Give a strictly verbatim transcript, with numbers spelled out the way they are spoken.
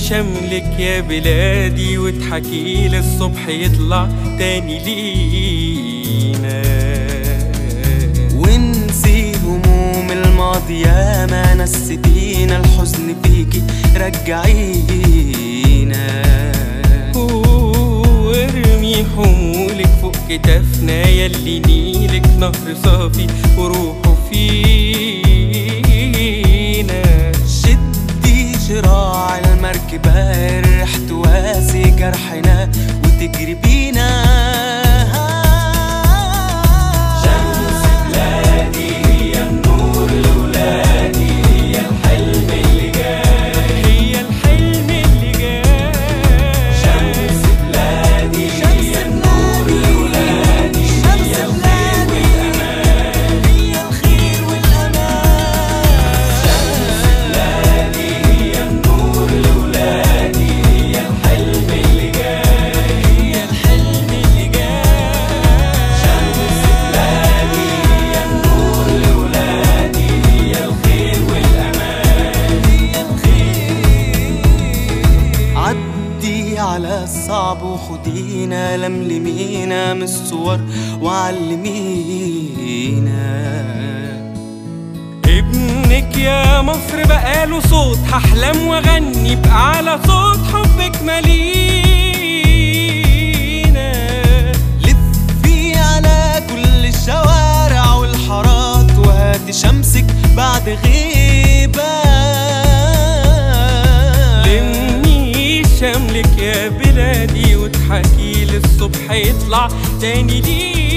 شملك يا بلادي واضحكي للصبح يطلع تاني لينا، ونسي هموم الماضي يا ما نستينا الحزن فيكي رجعينا، وارمي حمولك فوق كتافنا ياللي نيلك نهر صافي وروحه فينا. شدي شراع المركبة الريح تواسي جرحنا وتجري بينا. شمس بلادي هي النور لولادي، هي الحلم اللي جاي، هي الحلم اللي جاي. شمس بلادي هي النور لولادي، هي الخير والأمان، هي الخير والأمان. شمس بلادي هي النور لولادي، هي الحلم اللي جاي، هي الحلم اللي جاي. شمس بلادي هي النور لولادي، هي الخير والأمان، هي الخير. عدي على الصعب وخدينا لملمينا من الصور وعلمينا. ابنك يا مصر بقاله صوت، هحلم واغني بأعلى صوت حبك مالينا. لفي على كل الشوارع والحارات وهاتي شمسك بعد غيبة. لمي شملك يا بلادي واضحكي للصبح يطلع تاني لينا.